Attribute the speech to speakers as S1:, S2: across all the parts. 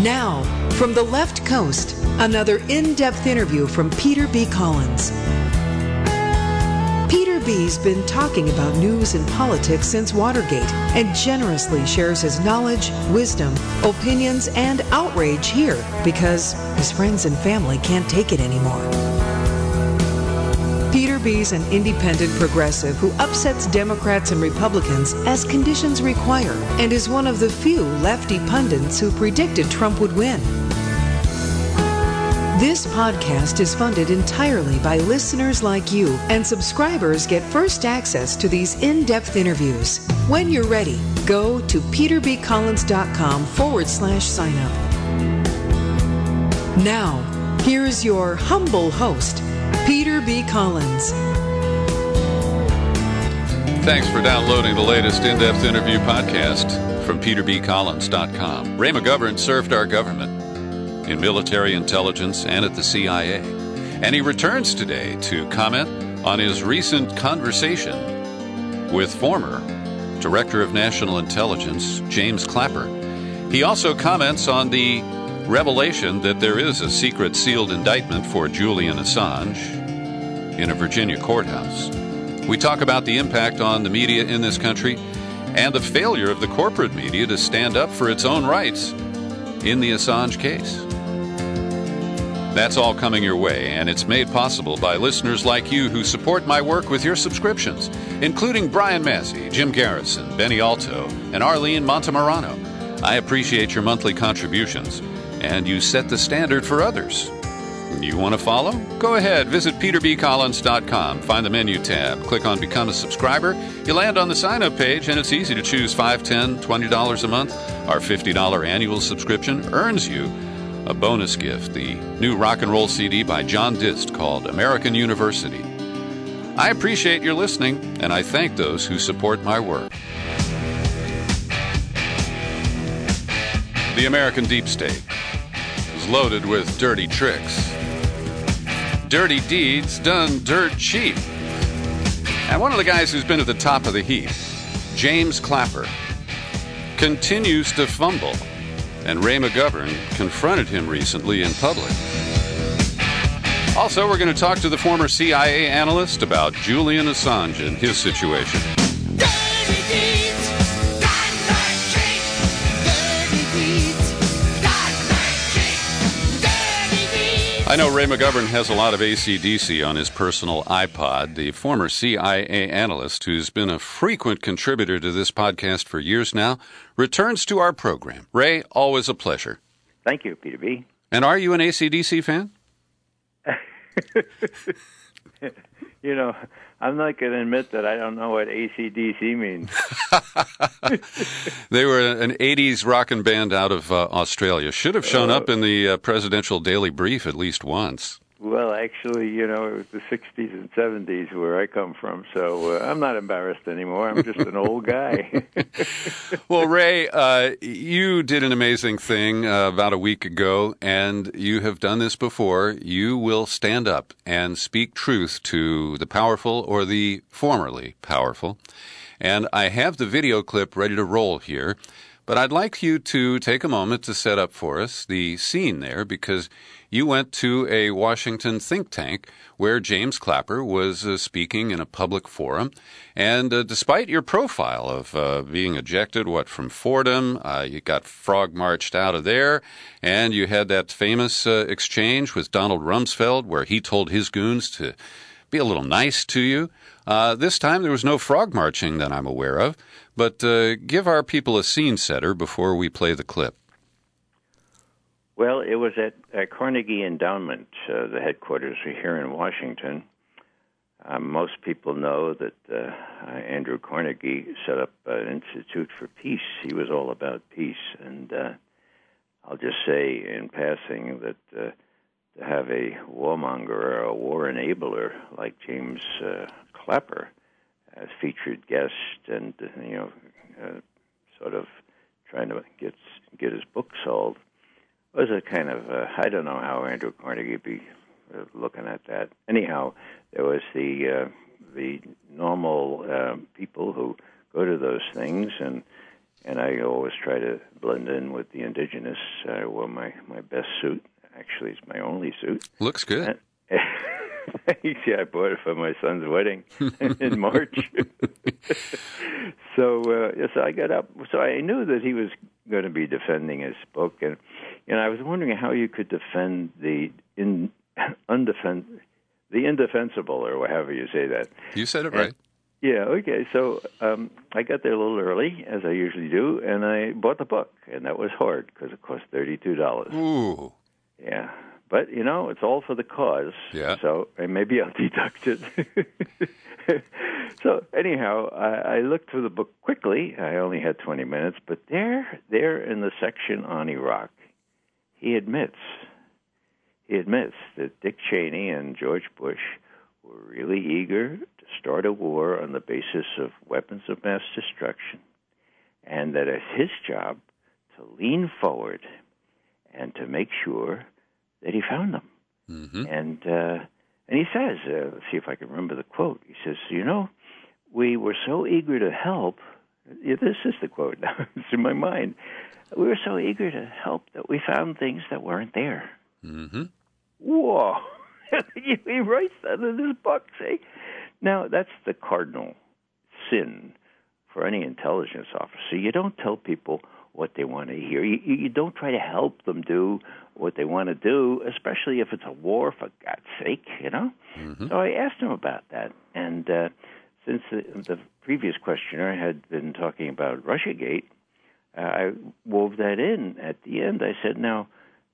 S1: Now, from the left coast, another in-depth interview from Peter B. Collins. Peter B's been talking about news and politics since Watergate and generously shares his knowledge, wisdom, opinions, and outrage here because his friends and family can't take it anymore. Peter B's an independent progressive who upsets Democrats and Republicans as conditions require and is one of the few lefty pundits who predicted Trump would win. This podcast is funded entirely by listeners like you, and subscribers get first access to these in-depth interviews. When you're ready, go to peterбcollins.com/sign up. Now, here's your humble host, Peter B. Collins.
S2: Thanks for downloading the latest in-depth interview podcast from peterбcollins.com. Ray McGovern served our government in military intelligence and at the CIA. And he returns today to comment on his recent conversation with former Director of National Intelligence, James Clapper. He also comments on the revelation that there is a secret sealed indictment for Julian Assange in a Virginia courthouse. We talk about the impact on the media in this country and the failure of the corporate media to stand up for its own rights in the Assange case. That's all coming your way, and it's made possible by listeners like you who support my work with your subscriptions, including Brian Massey, Jim Garrison, Benny Alto, and Arlene Montemarano. I appreciate your monthly contributions, and you set the standard for others. You want to follow? Go ahead, visit peterбcollins.com, find the menu tab, click on Become a Subscriber. You land on the sign-up page, and it's easy to choose $5, $10, $20 a month. Our $50 annual subscription earns you a bonus gift, the new rock and roll CD by John Dist called American University. I appreciate your listening, and I thank those who support my work. The American deep state is loaded with dirty tricks. Dirty deeds done dirt cheap. And one of the guys who's been at the top of the heap, James Clapper, continues to fumble. And Ray McGovern confronted him recently in public. Also, we're going to talk to the former CIA analyst about Julian Assange and his situation.
S3: Dirty deeds, done dirt cheap. Dirty deeds, done dirt cheap. Dirty deeds.
S2: I know Ray McGovern has a lot of AC/DC on his personal iPod. The former CIA analyst, who's been a frequent contributor to this podcast for years now, returns to our program. Ray, always a pleasure.
S4: Thank you, Peter B.
S2: And are you an AC/DC fan?
S4: You know, I'm not going to admit that I don't know what AC/DC means.
S2: They were an 80s rockin' band out of Australia. Should have shown up in the presidential daily brief at least once.
S4: Well, actually, you know, it was the 60s and 70s where I come from, so I'm not embarrassed anymore. I'm just an old guy.
S2: Well, Ray, you did an amazing thing about a week ago, and you have done this before. You will stand up and speak truth to the powerful or the formerly powerful. And I have the video clip ready to roll here, but I'd like you to take a moment to set up for us the scene there, because you went to a Washington think tank where James Clapper was speaking in a public forum. And despite your profile of being ejected, from Fordham, you got frog-marched out of there, and you had that famous exchange with Donald Rumsfeld where he told his goons to be a little nice to you. This time there was no frog marching that I'm aware of, but give our people a scene setter before we play the clip.
S4: Well, it was at Carnegie Endowment, the headquarters are here in Washington. Most people know that Andrew Carnegie set up an Institute for Peace. He was all about peace. And I'll just say in passing that to have a warmonger or a war enabler like James Clapper as featured guest and, sort of trying to get his book sold was a kind of, I don't know how Andrew Carnegie be looking at that. Anyhow, there was the normal people who go to those things, and and I always try to blend in with the indigenous. I wore my best suit. Actually, it's my only suit.
S2: Looks good.
S4: Yeah, I bought it for my son's wedding in March. So I got up. So I knew that he was going to be defending his book, and I was wondering how you could defend the indefensible, or however you say that.
S2: You said it right.
S4: Yeah, okay. So I got there a little early, as I usually do, and I bought the book, and that was hard because it cost $32.
S2: Ooh.
S4: Yeah. But, it's all for the cause.
S2: Yeah.
S4: So maybe I'll deduct it. So anyhow, I looked through the book quickly. I only had 20 minutes. But there in the section on Iraq, he admits that Dick Cheney and George Bush were really eager to start a war on the basis of weapons of mass destruction, and that it's his job to lean forward and to make sure that he found them. Mm-hmm. And he says, let's see if I can remember the quote. He says, we were so eager to help. This is the quote now. It's in my mind. We were so eager to help that we found things that weren't there.
S2: Mm-hmm.
S4: Whoa. He writes that in his book, see? Now, that's the cardinal sin for any intelligence officer. You don't tell people what they want to hear. You don't try to help them do what they want to do, especially if it's a war, for God's sake, Mm-hmm. So I asked him about that. And since the previous questioner had been talking about Russiagate, I wove that in at the end. I said, now,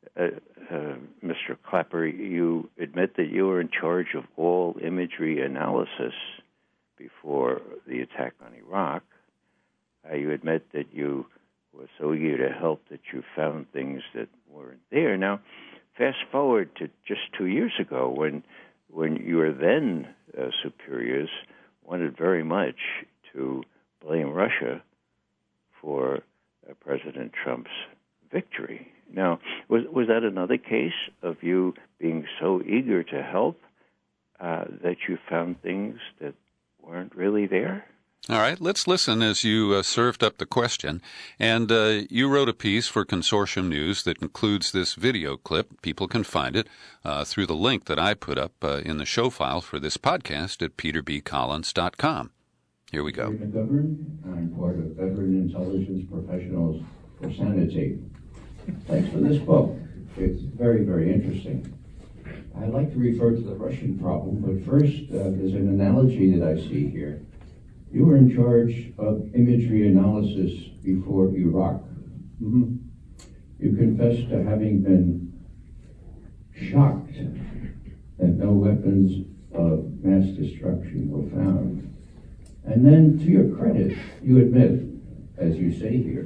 S4: Mr. Clapper, you admit that you were in charge of all imagery analysis before the attack on Iraq. You admit that you were so eager to help that you found things that weren't there. Now, fast forward to just 2 years ago when your then superiors wanted very much to blame Russia for President Trump's victory. Now, was that another case of you being so eager to help that you found things that weren't really there?
S2: All right, let's listen as you served up the question. And you wrote a piece for Consortium News that includes this video clip. People can find it through the link that I put up in the show file for this podcast at peterbcollins.com. Here we go.
S5: I'm part of Veteran Intelligence Professionals for Sanity. Thanks for this book. It's very, very interesting. I'd like to refer to the Russian problem, but first, there's an analogy that I see here. You were in charge of imagery analysis before Iraq. Mm-hmm. You confessed to having been shocked that no weapons of mass destruction were found. And then, to your credit, you admit, as you say here,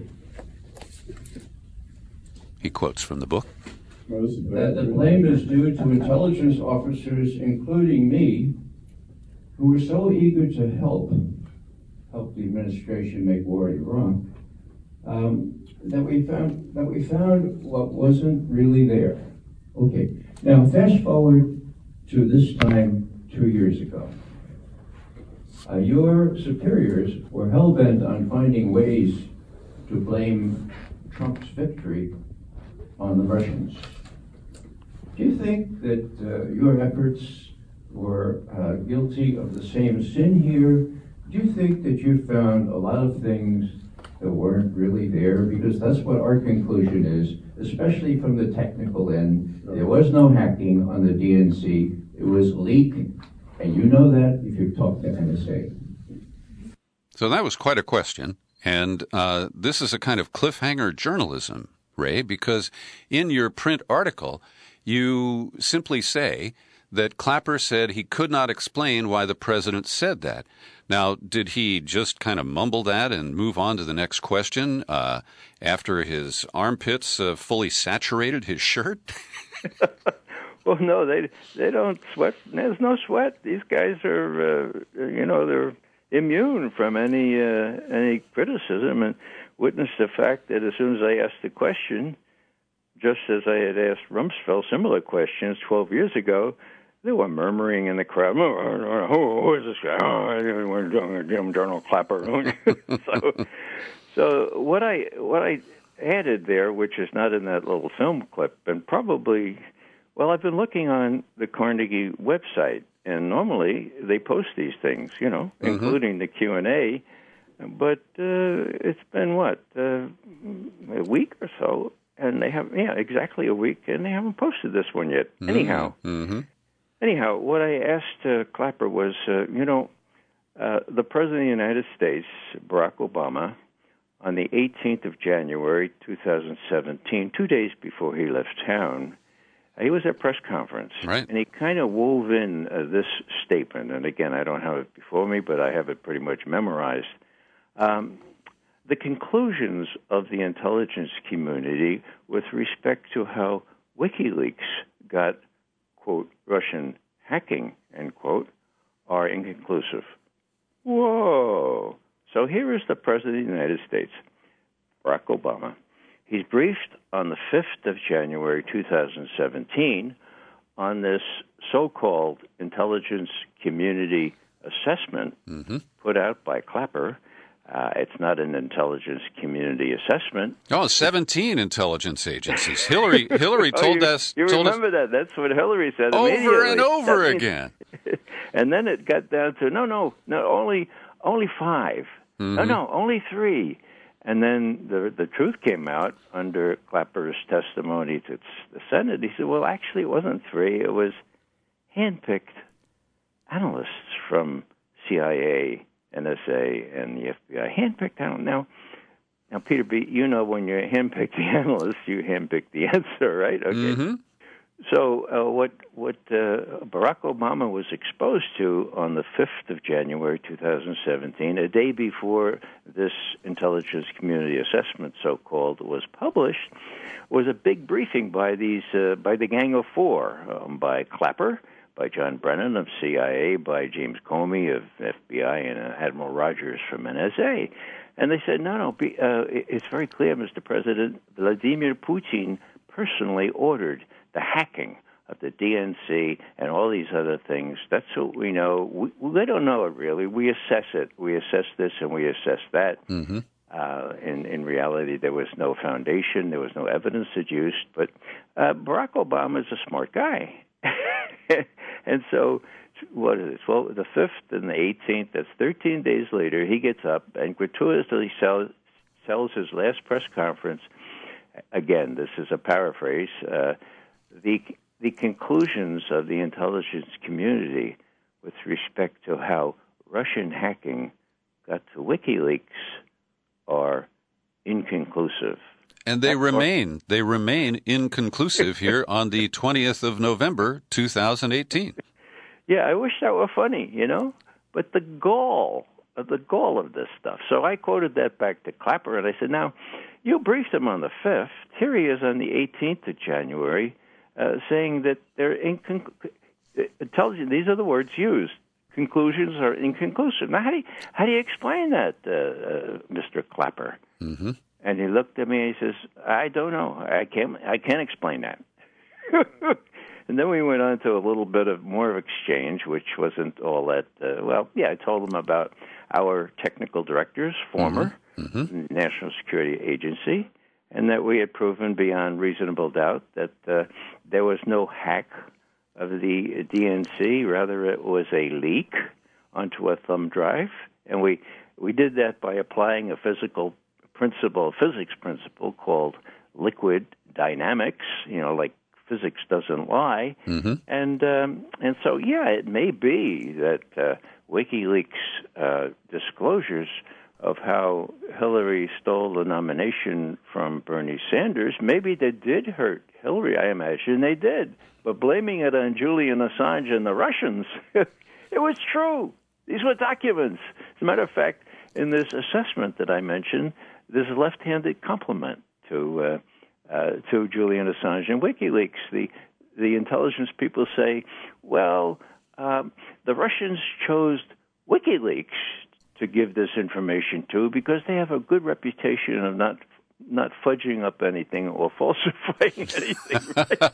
S2: he quotes from the book,
S5: that the blame is due to intelligence officers, including me, who were so eager to help the administration make war in Iraq, that we found what wasn't really there. Okay, now fast forward to this time 2 years ago. Your superiors were hell-bent on finding ways to blame Trump's victory on the Russians. Do you think that your efforts were guilty of the same sin here? Do you think that you found a lot of things that weren't really there? Because that's what our conclusion is, especially from the technical end. There was no hacking on the DNC. It was leak, and you know that if you've talked to NSA.
S2: So that was quite a question, and this is a kind of cliffhanger journalism, Ray, because in your print article, you simply say that Clapper said he could not explain why the president said that. Now, did he just kind of mumble that and move on to the next question after his armpits fully saturated his shirt?
S4: Well, no, they don't sweat. There's no sweat. These guys are, they're immune from any criticism, and witness the fact that as soon as I asked the question, just as I had asked Rumsfeld similar questions 12 years ago, there were murmuring in the crowd. Who is this guy? Oh, General Clapper. So what I added there, which is not in that little film clip, and probably, well, I've been looking on the Carnegie website, and normally they post these things, including the Q&A, but it's been, a week or so, and they have, exactly a week, and they haven't posted this one yet. Anyhow, what I asked Clapper was, the President of the United States, Barack Obama, on the 18th of January, 2017, 2 days before he left town, he was at a press conference,
S2: right,
S4: and he kind of wove in this statement. And again, I don't have it before me, but I have it pretty much memorized. The conclusions of the intelligence community with respect to how WikiLeaks got, quote, Russian hacking, end quote, are inconclusive. Whoa. So here is the President of the United States, Barack Obama. He's briefed on the 5th of January, 2017, on this so-called intelligence community assessment put out by Clapper. It's not an intelligence community assessment.
S2: Oh, 17 intelligence agencies. Hillary told us.
S4: You remember that? That's what Hillary said
S2: over and over again.
S4: And then it got down to no, only 5. No, only 3. And then the truth came out under Clapper's testimony to the Senate. He said, well, actually, it wasn't 3. It was handpicked analysts from CIA, NSA, and the FBI. Handpicked analysts. Now, Peter B., when you handpick the analysts, you handpick the answer, right? Okay. So what Barack Obama was exposed to on the 5th of January, 2017, a day before this intelligence community assessment, so-called, was published, was a big briefing by the Gang of Four, by Clapper, by John Brennan of CIA, by James Comey of FBI, and Admiral Rogers from NSA. And they said, it's very clear, Mr. President, Vladimir Putin personally ordered the hacking of the DNC and all these other things. That's what we know. They don't know it, really. We assess it. We assess this and we assess that. In reality, there was no foundation. There was no evidence adduced. But Barack Obama is a smart guy. And so what is this? Well, the 5th and the 18th, that's 13 days later, he gets up and gratuitously sells his last press conference. Again, this is a paraphrase. The conclusions of the intelligence community with respect to how Russian hacking got to WikiLeaks are inconclusive.
S2: And they remain inconclusive here on the 20th of November, 2018.
S4: Yeah, I wish that were funny, but the gall of this stuff. So I quoted that back to Clapper, and I said, now, you briefed him on the 5th. Here he is on the 18th of January, saying that they're intelligent. These are the words used. Conclusions are inconclusive. Now, how do you explain that, Mr. Clapper? And he looked at me and he says, I don't know. I can't explain that. And then we went on to a little bit of more of exchange, which wasn't all that, I told him about our technical directors, former National Security Agency, and that we had proven beyond reasonable doubt that there was no hack of the DNC. Rather, it was a leak onto a thumb drive. And we did that by applying a physics principle called liquid dynamics, like physics doesn't lie. And so, it may be that WikiLeaks disclosures of how Hillary stole the nomination from Bernie Sanders, maybe they did hurt Hillary. I imagine they did. But blaming it on Julian Assange and the Russians, it was true. These were documents. As a matter of fact, in this assessment that I mentioned, there's a left-handed compliment to Julian Assange and WikiLeaks. The intelligence people say, well, the Russians chose WikiLeaks to give this information to because they have a good reputation of not fudging up anything or falsifying anything.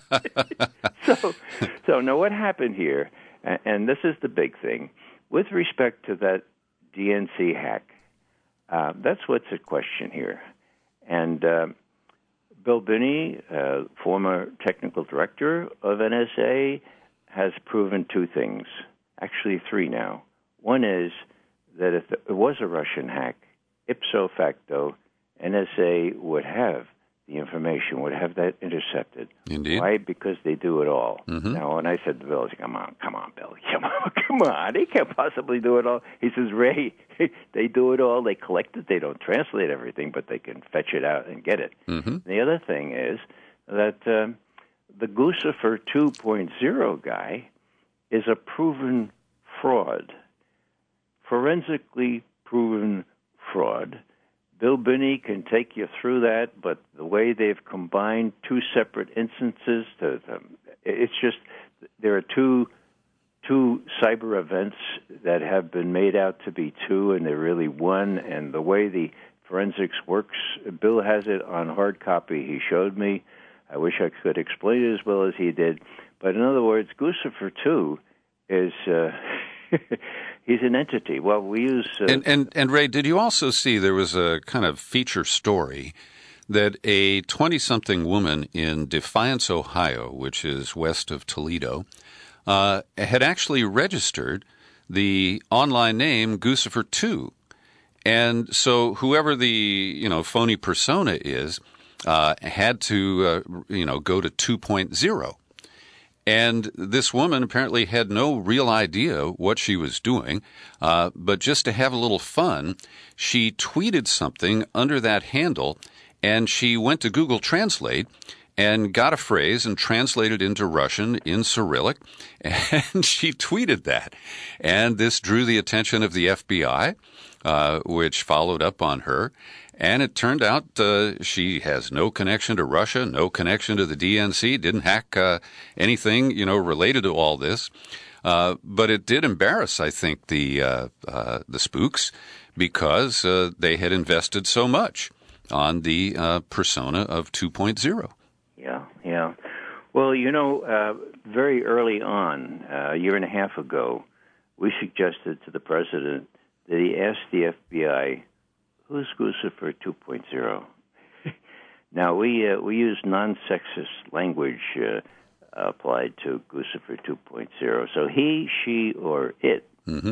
S4: Right? So now what happened here, and this is the big thing, with respect to that DNC hack, That's what's at question here. And Bill Binney, former technical director of NSA, has proven two things, actually three now. One is that if it was a Russian hack, ipso facto, NSA would have the information, would have that intercepted.
S2: Indeed.
S4: Why? Because they do it all.
S2: Mm-hmm.
S4: Now, when I said to Bill, I said, come on, Bill, come on, they can't possibly do it all. He says, Ray, they do it all. They collect it. They don't translate everything, but they can fetch it out and get it.
S2: Mm-hmm.
S4: The other thing is that the Guccifer 2.0 guy is a proven fraud, forensically proven fraud. Bill Binney can take you through that, but the way they've combined two separate instances, it's just there are two cyber events that have been made out to be two, and they're really one. And the way the forensics works, Bill has it on hard copy. He showed me. I wish I could explain it as well as he did. But in other words, Guccifer 2 is... he's an entity. Well, we use...
S2: And Ray, did you also see there was a kind of feature story that a 20-something woman in Defiance, Ohio, which is west of Toledo, had actually registered the online name Guccifer 2. And so whoever the phony persona is had to go to 2.0. And this woman apparently had no real idea what she was doing, but just to have a little fun, she tweeted something under that handle, and she went to Google Translate and got a phrase and translated into Russian in Cyrillic, and she tweeted that. And this drew the attention of the FBI, which followed up on her. And it turned out she has no connection to Russia, no connection to the DNC, didn't hack anything, related to all this. But it did embarrass, I think, the spooks because they had invested so much on the persona of 2.0.
S4: Yeah. Well, very early on, a year and a half ago, we suggested to the president that he ask the FBI, who's Guccifer 2.0? Now, we use non-sexist language applied to Guccifer 2.0. So he, she, or it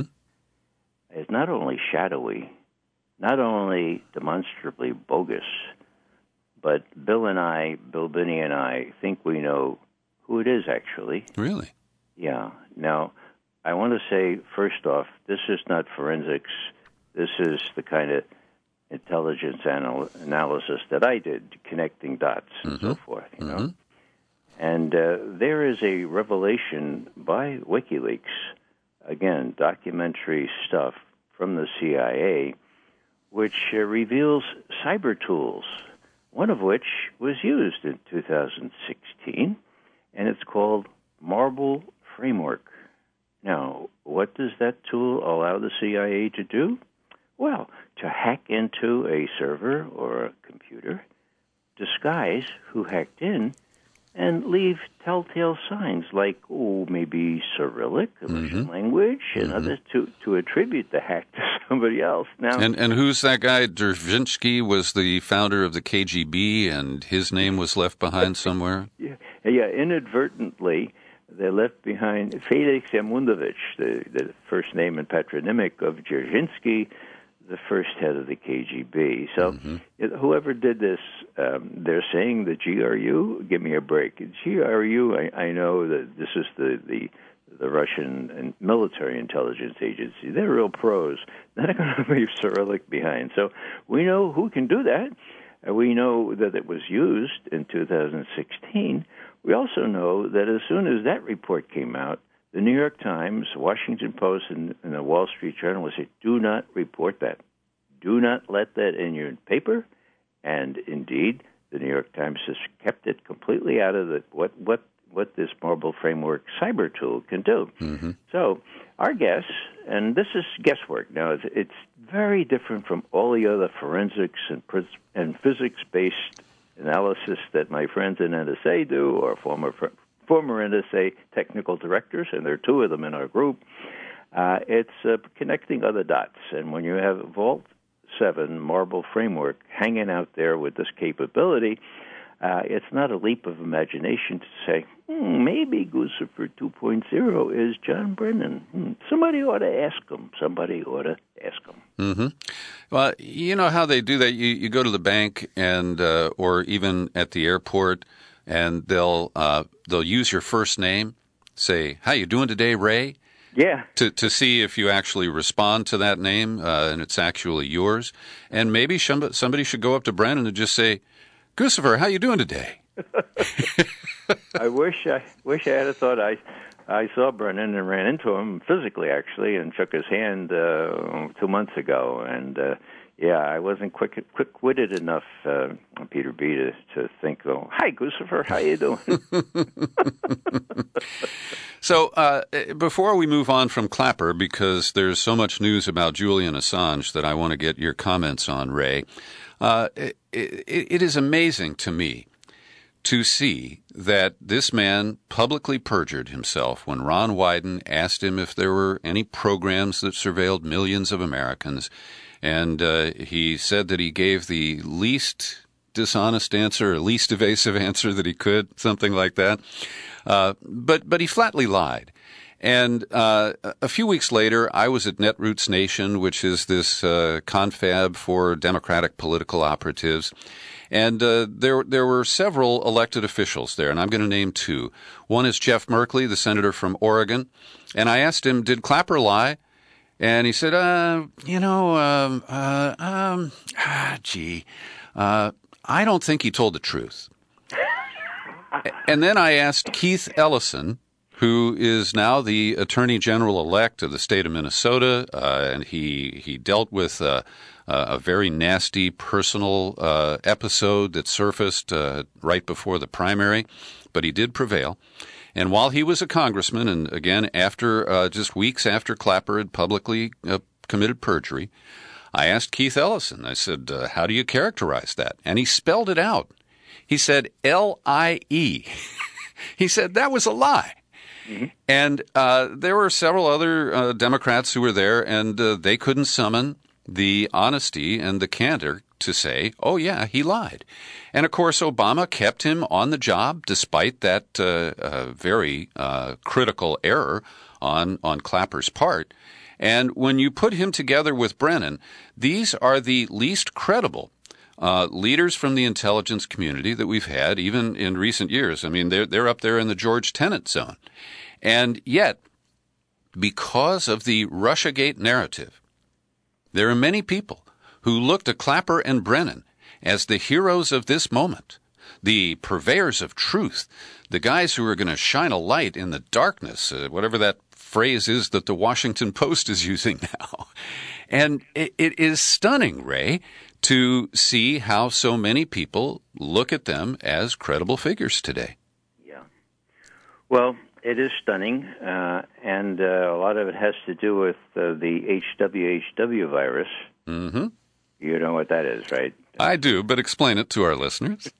S4: is not only shadowy, not only demonstrably bogus, but Bill Binney and I think we know who it is actually.
S2: Really?
S4: Yeah. Now, I want to say, first off, this is not forensics. This is the kind of intelligence analysis that I did, connecting dots and so forth, And there is a revelation by WikiLeaks, again, documentary stuff from the CIA, which reveals cyber tools, one of which was used in 2016, and it's called Marble Framework. Now, what does that tool allow the CIA to do? Well, to hack into a server or a computer, disguise who hacked in, and leave telltale signs like, maybe Cyrillic, the Russian language, and others to attribute the hack to somebody else. Now,
S2: and who's that guy? Dzerzhinsky was the founder of the KGB, and his name was left behind somewhere?
S4: Yeah, inadvertently, they left behind Felix Yamunovich, the first name and patronymic of Dzerzhinsky, the first head of the KGB. So whoever did this, they're saying the GRU, give me a break. GRU, I know that this is the Russian military intelligence agency. They're real pros. They're not going to leave Cyrillic behind. So we know who can do that. We know that it was used in 2016. We also know that as soon as that report came out, the New York Times, Washington Post, and the Wall Street Journal would say, do not report that. Do not let that in your paper. And indeed, the New York Times has kept it completely out of what this Marble Framework cyber tool can do. So our guess, and this is guesswork now, it's very different from all the other forensics and physics-based analysis that my friends in NSA do, or former NSA technical directors, and there are two of them in our group. It's connecting other dots. And when you have vault 7 marble framework hanging out there with this capability, it's not a leap of imagination to say, maybe Guccifer 2.0 is John Brennan. Somebody ought to ask him.
S2: Mm-hmm. Well, you know how they do that. You go to the bank and or even at the airport, and they'll use your first name. Say, "How you doing today, Ray?"
S4: Yeah.
S2: To see if you actually respond to that name and it's actually yours. And maybe somebody should go up to Brennan and just say, "Guccifer, how you doing today?"
S4: I wish I had thought I saw Brennan and ran into him physically, actually, and shook his hand 2 months ago. And I wasn't quick-witted enough, Peter B, to think, "Oh, hi, Guccifer, how you doing?"
S2: So before we move on from Clapper, because there's so much news about Julian Assange that I want to get your comments on, Ray, it is amazing to me to see that this man publicly perjured himself when Ron Wyden asked him if there were any programs that surveilled millions of Americans. And he said that he gave the least dishonest answer, or least evasive answer that he could, something like that. But he flatly lied. And a few weeks later, I was at Netroots Nation, which is this confab for Democratic political operatives. And there were several elected officials there, and I'm going to name two. One is Jeff Merkley, the senator from Oregon. And I asked him, did Clapper lie? And he said, I don't think he told the truth. And then I asked Keith Ellison, who is now the Attorney General-elect of the state of Minnesota, and he dealt with a very nasty personal episode that surfaced right before the primary, but he did prevail. And while he was a congressman, and again, after just weeks after Clapper had publicly committed perjury, I asked Keith Ellison, I said, how do you characterize that? And he spelled it out. He said, L-I-E. He said that was a lie. Mm-hmm. And there were several other Democrats who were there, and they couldn't summon the honesty and the candor to say, oh, yeah, he lied. And, of course, Obama kept him on the job despite that very critical error on Clapper's part. And when you put him together with Brennan, these are the least credible leaders from the intelligence community that we've had, even in recent years. I mean, they're up there in the George Tenet zone. And yet, because of the Russiagate narrative, there are many people who looked at Clapper and Brennan as the heroes of this moment, the purveyors of truth, the guys who are going to shine a light in the darkness, whatever that phrase is that the Washington Post is using now. And it is stunning, Ray, to see how so many people look at them as credible figures today.
S4: Yeah. Well, it is stunning, and a lot of it has to do with the HWHW virus.
S2: Mm-hmm.
S4: You know what that is, right?
S2: I do, but explain it to our listeners.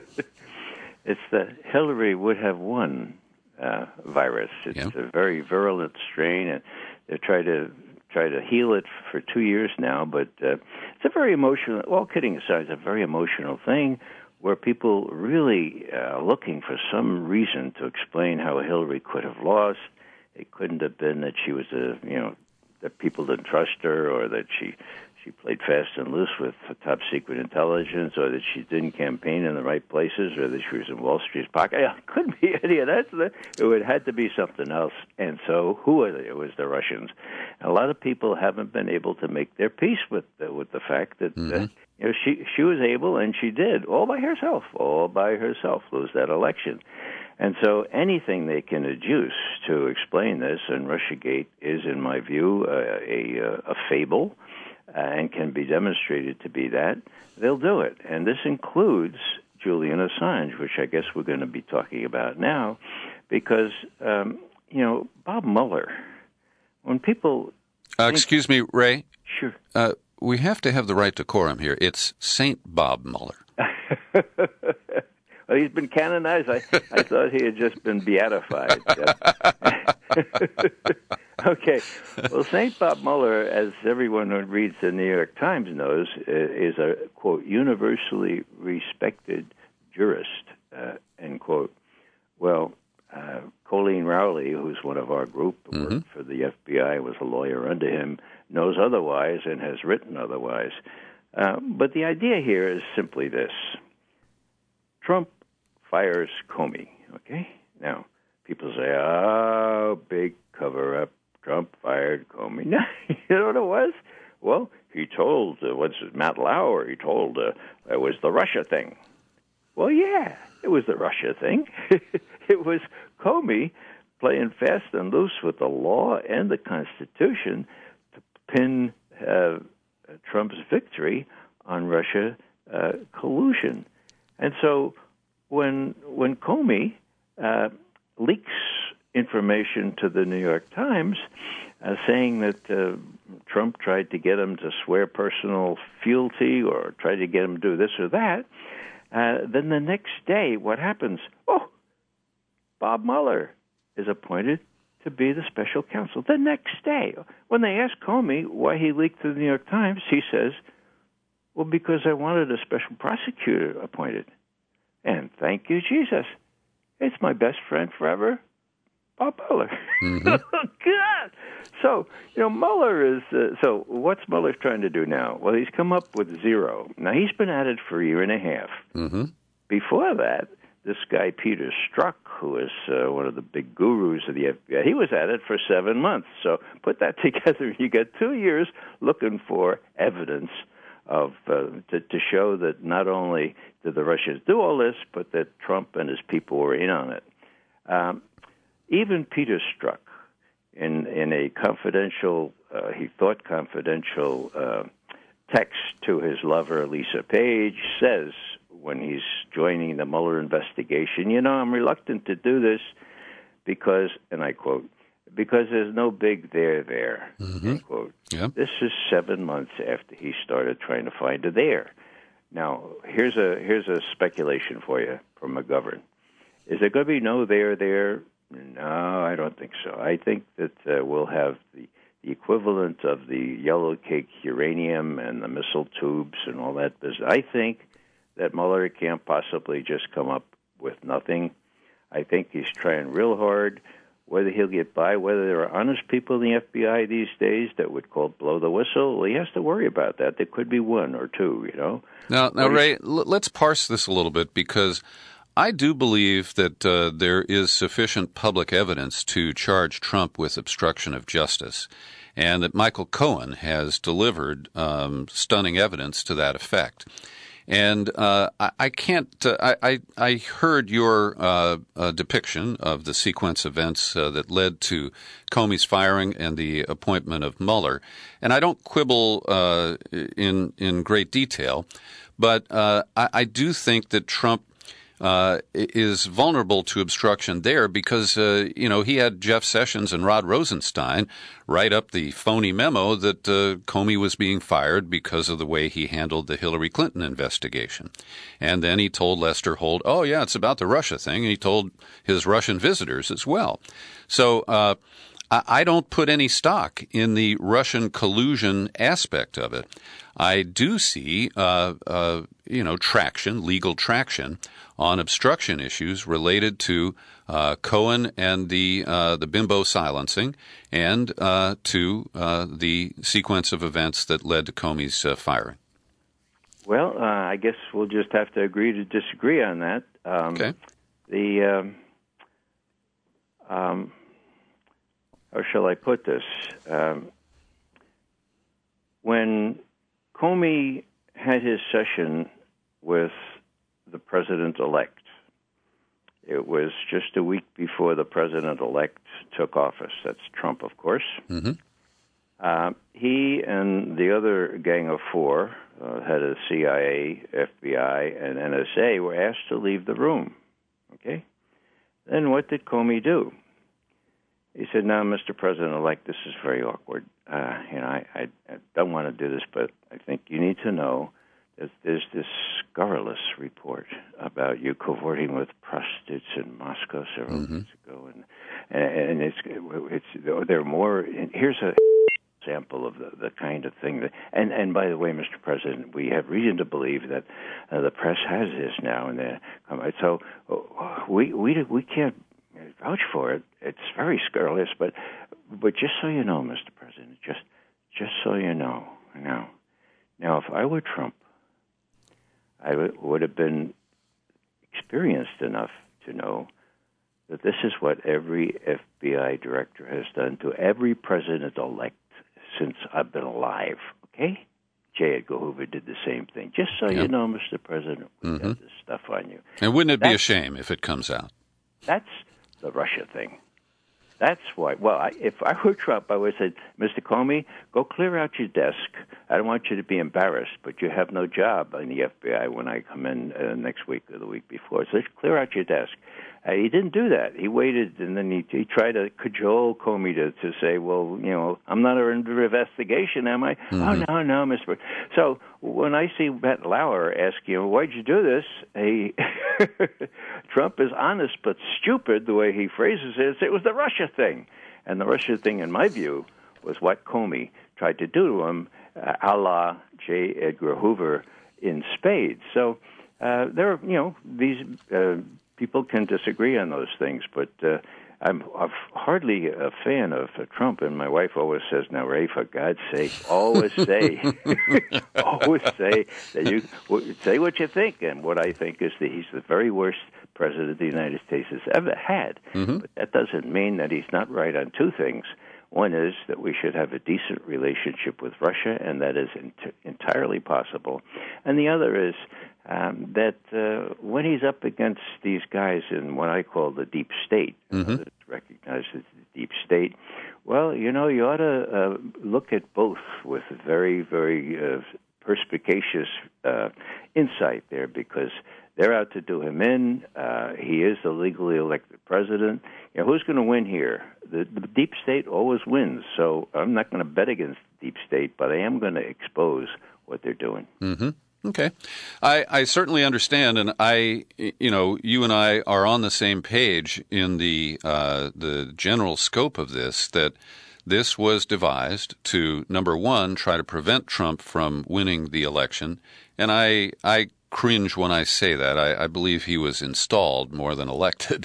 S4: It's the Hillary would have won virus. It's a very virulent strain, and they try to heal it for 2 years now. But it's a very emotional. All kidding aside, it's a very emotional thing where people really are looking for some reason to explain how Hillary could have lost. It couldn't have been that she was that people didn't trust her, or that she played fast and loose with top secret intelligence, or that she didn't campaign in the right places, or that she was in Wall Street's pocket. It couldn't be any of that. It had to be something else. And so who was it? It was the Russians. And a lot of people haven't been able to make their peace with the fact that she was able, and she did, all by herself, lose that election. And so anything they can adduce to explain this, and Russiagate is, in my view, a fable, and can be demonstrated to be that, they'll do it. And this includes Julian Assange, which I guess we're going to be talking about now, because, Bob Mueller, when people...
S2: excuse me, Ray?
S4: Sure.
S2: We have to have the right decorum here. It's Saint Bob Mueller.
S4: Well, he's been canonized. I thought he had just been beatified. Okay. Well, St. Bob Mueller, as everyone who reads the New York Times knows, is a, quote, universally respected jurist, end quote. Well, Colleen Rowley, who's one of our group, worked for the FBI, was a lawyer under him, knows otherwise and has written otherwise. But the idea here is simply this. Trump fires Comey, okay? Now, people say, oh, big cover-up. Trump fired Comey. No, you know what it was? Well, he told, Matt Lauer, he told it was the Russia thing. Well, yeah, it was the Russia thing. It was Comey playing fast and loose with the law and the Constitution to pin Trump's victory on Russia collusion. And so when Comey leaks information to the New York Times saying that Trump tried to get him to swear personal fealty or tried to get him to do this or that, then the next day, what happens? Oh, Bob Mueller is appointed to be the special counsel. The next day, when they ask Comey why he leaked to the New York Times, he says, well, because I wanted a special prosecutor appointed. And thank you, Jesus. It's my best friend forever, Bob Mueller. Oh, God. So, Mueller is, so what's Mueller trying to do now? Well, he's come up with zero. Now, he's been at it for a year and a half. Before that, this guy, Peter Strzok, who is one of the big gurus of the FBI, he was at it for 7 months. So put that together, you get 2 years looking for evidence of to show that not only did the Russians do all this, but that Trump and his people were in on it. Even Peter Strzok, in a confidential, he thought confidential text to his lover, Lisa Page, says when he's joining the Mueller investigation, I'm reluctant to do this because, and I quote, because there's no big there, end quote. Yep. This is 7 months after he started trying to find a there. Now, here's a speculation for you from McGovern. Is there going to be no there? No, I don't think so. I think that we'll have the equivalent of the yellow cake uranium and the missile tubes and all that business. I think that Mueller can't possibly just come up with nothing. I think he's trying real hard. Whether he'll get by, whether there are honest people in the FBI these days that would blow the whistle, well, he has to worry about that. There could be one or two,
S2: Now, Ray, let's parse this a little bit because I do believe that there is sufficient public evidence to charge Trump with obstruction of justice, and that Michael Cohen has delivered stunning evidence to that effect. And I can't. I heard your depiction of the sequence events that led to Comey's firing and the appointment of Mueller, and I don't quibble in great detail, but I do think that Trump is vulnerable to obstruction there because, he had Jeff Sessions and Rod Rosenstein write up the phony memo that Comey was being fired because of the way he handled the Hillary Clinton investigation. And then he told Lester Holt, oh, yeah, it's about the Russia thing, and he told his Russian visitors as well. So I don't put any stock in the Russian collusion aspect of it. I do see, traction, legal traction, on obstruction issues related to Cohen and the bimbo silencing and to the sequence of events that led to Comey's firing.
S4: Well, I guess we'll just have to agree to disagree on that.
S2: Okay.
S4: How shall I put this? When Comey had his session with the president-elect, it was just a week before the president-elect took office. That's Trump, of course. He and the other gang of four, head of CIA, FBI, and NSA, were asked to leave the room. Okay? Then what did Comey do? He said, now, Mr. President-elect, this is very awkward. I don't want to do this, but I think you need to know there's this scurrilous report about you cavorting with prostitutes in Moscow several years ago, and it's there are more. And here's a example of the kind of thing that. And by the way, Mr. President, we have reason to believe that the press has this now and then. So we can't vouch for it. It's very scurrilous, but just so you know, Mr. President, just so you know, now if I were Trump, I would have been experienced enough to know that this is what every FBI director has done to every president-elect since I've been alive, okay? J. Edgar Hoover did the same thing. Just so you know, Mr. President, we got this stuff on you.
S2: And wouldn't it be a shame if it comes out?
S4: That's the Russia thing. That's why. Well, if I were Trump, I would have said, Mr. Comey, go clear out your desk. I don't want you to be embarrassed, but you have no job in the FBI when I come in next week or the week before. So clear out your desk. He didn't do that. He waited, and then he tried to cajole Comey to say, well, I'm not under investigation, am I? Oh, no, Mr. So when I see Matt Lauer ask, why'd you do this? Trump is honest but stupid the way he phrases it. It was the Russia thing. And the Russia thing, in my view, was what Comey tried to do to him, a la J. Edgar Hoover in spades. So there are, these people can disagree on those things, but I'm hardly a fan of Trump, and my wife always says, now, Ray, for God's sake, always say that you say what you think, and what I think is that he's the very worst president the United States has ever had. But that doesn't mean that he's not right on two things. One is that we should have a decent relationship with Russia, and that is entirely possible. And the other is that when he's up against these guys in what I call the deep state, it's recognized as the deep state, well, you ought to look at both with very, very perspicacious insight there, because they're out to do him in. He is the legally elected president. Who's going to win here? The deep state always wins, so I'm not going to bet against the deep state, but I am going to expose what they're doing.
S2: Okay. I certainly understand, and you and I are on the same page in the general scope of this, that this was devised to, number one, try to prevent Trump from winning the election, and I cringe when I say that. I believe he was installed more than elected.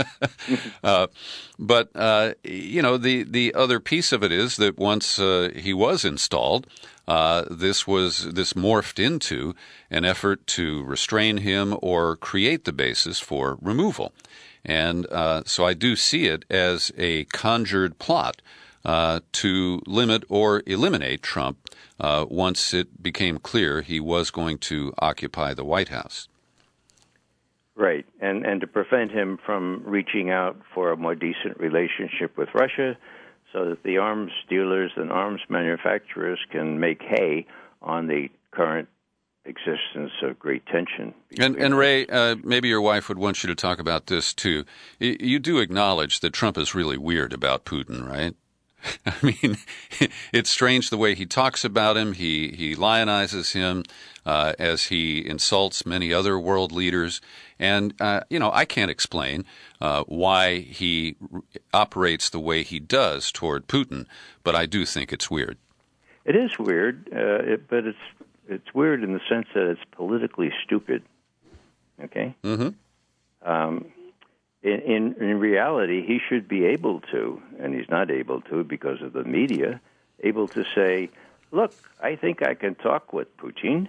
S2: But the other piece of it is that once he was installed, this morphed into an effort to restrain him or create the basis for removal. And so I do see it as a conjured plot to limit or eliminate Trump once it became clear he was going to occupy the White House.
S4: Right, and to prevent him from reaching out for a more decent relationship with Russia, so that the arms dealers and arms manufacturers can make hay on the current existence of great tension.
S2: And Ray, maybe your wife would want you to talk about this too. You do acknowledge that Trump is really weird about Putin, right? I mean, it's strange the way he talks about him. He lionizes him as he insults many other world leaders. And, I can't explain why he operates the way he does toward Putin, but I do think it's weird.
S4: It is weird, but it's weird in the sense that it's politically stupid. Okay? In reality, he should be able to, and he's not able to because of the media, able to say, look, I think I can talk with Putin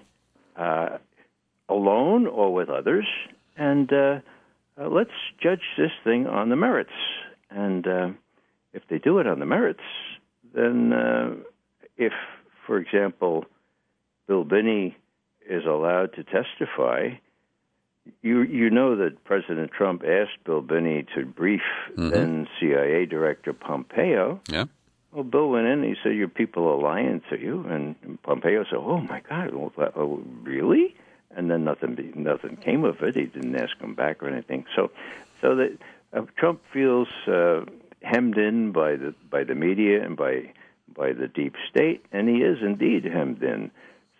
S4: alone or with others, and let's judge this thing on the merits. And if they do it on the merits, then if, for example, Bill Binney is allowed to testify, you know that President Trump asked Bill Binney to brief then CIA Director Pompeo.
S2: Yeah.
S4: Well, Bill went in and he said, your people are lying to you. And Pompeo said, oh, my God, really? And then nothing came of it. He didn't ask him back or anything. So that Trump feels hemmed in by the media and by the deep state, and he is indeed hemmed in.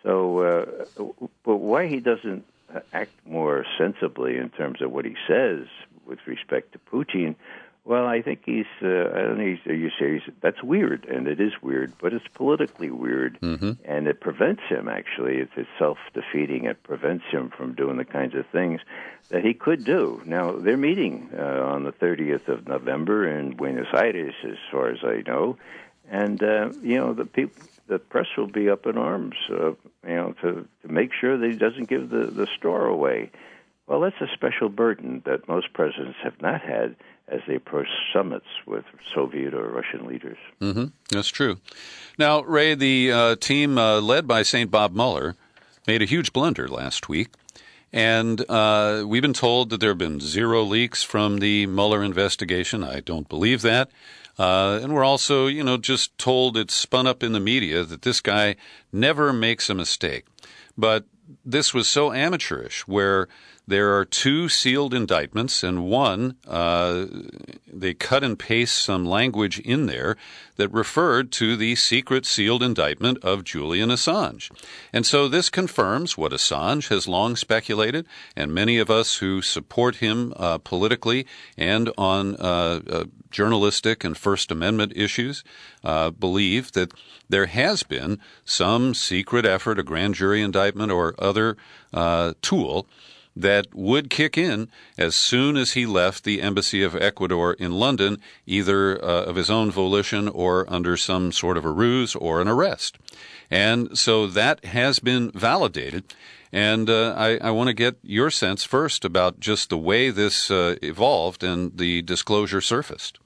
S4: So, but why he doesn't act more sensibly in terms of what he says with respect to Putin? Well, I think he's. I don't know. You say that's weird, and it is weird, but it's politically weird, and it prevents him. Actually, it's self-defeating. It prevents him from doing the kinds of things that he could do. Now they're meeting on the 30th of November in Buenos Aires, as far as I know, and the press will be up in arms, to make sure that he doesn't give the store away. Well, that's a special burden that most presidents have not had as they approach summits with Soviet or Russian leaders.
S2: That's true. Now, Ray, the team led by St. Bob Mueller made a huge blunder last week, and we've been told that there have been 0 leaks from the Mueller investigation. I don't believe that. And we're also, just told it's spun up in the media that this guy never makes a mistake. But this was so amateurish, where there are 2 sealed indictments, and one, they cut and paste some language in there that referred to the secret sealed indictment of Julian Assange. And so this confirms what Assange has long speculated, and many of us who support him politically and on journalistic and First Amendment issues believe that there has been some secret effort, a grand jury indictment or other tool that would kick in as soon as he left the Embassy of Ecuador in London, either of his own volition or under some sort of a ruse or an arrest. And so that has been validated. And I want to get your sense first about just the way this evolved and the disclosure surfaced.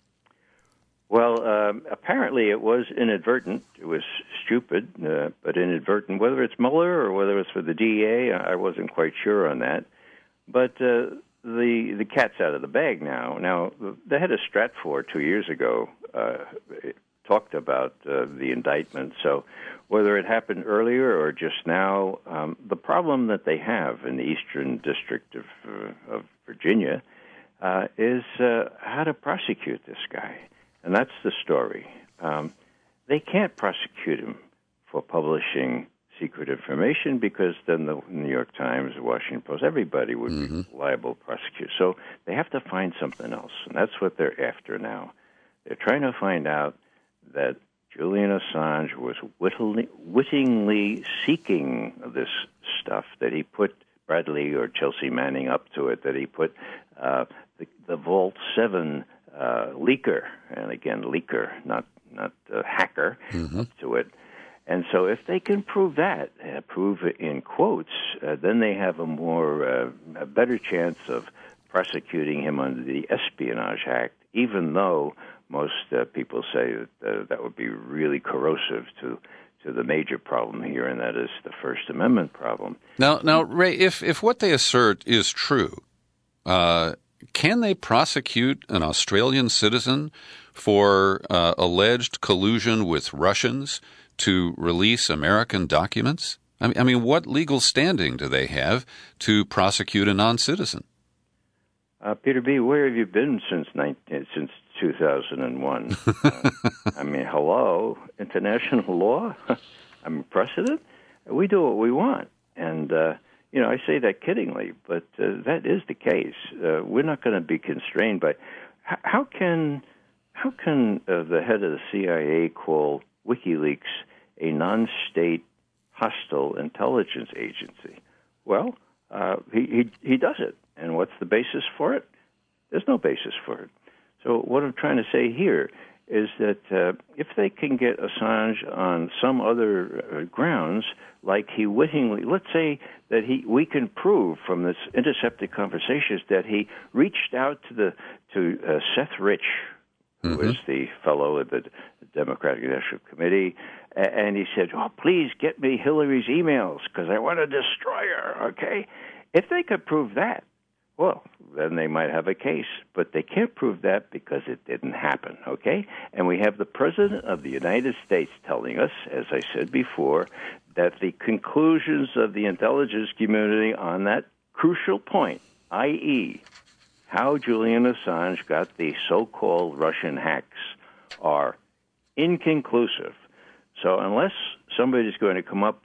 S4: Well, apparently it was inadvertent. It was stupid, but inadvertent. Whether it's Mueller or whether it's for the DEA, I wasn't quite sure on that. But the cat's out of the bag now. Now, the head of Stratfor 2 years ago talked about the indictment. So whether it happened earlier or just now, the problem that they have in the Eastern District of Virginia is how to prosecute this guy. And that's the story. They can't prosecute him for publishing secret information because then the New York Times, the Washington Post, everybody would be liable to prosecute. So they have to find something else, and that's what they're after now. They're trying to find out that Julian Assange was wittingly seeking this stuff, that he put Bradley or Chelsea Manning up to it, that he put the Vault 7 leaker, and again, leaker, not hacker, up to it. And so if they can prove that, prove it in quotes, then they have a better chance of prosecuting him under the Espionage Act, even though most people say that that would be really corrosive to the major problem here, and that is the First Amendment problem.
S2: Now, Ray, if what they assert is true, can they prosecute an Australian citizen for alleged collusion with Russians to release American documents? I mean, what legal standing do they have to prosecute a non-citizen?
S4: Peter B., where have you been since 2001? I mean, hello, international law? I mean, precedent? We do what we want, and I say that kiddingly, but that is the case. We're not going to be constrained by. How can the head of the CIA call WikiLeaks a non-state hostile intelligence agency? Well, he does it, and what's the basis for it? There's no basis for it. So what I'm trying to say here is that if they can get Assange on some other grounds, like he wittingly, let's say that we can prove from this intercepted conversations that he reached out to Seth Rich, who is the fellow of the Democratic National Committee, and he said, "Oh, please get me Hillary's emails because I want to destroy her." Okay, if they could prove that, well, then they might have a case, but they can't prove that because it didn't happen, okay? And we have the President of the United States telling us, as I said before, that the conclusions of the intelligence community on that crucial point, i.e., how Julian Assange got the so-called Russian hacks, are inconclusive. So unless somebody's going to come up with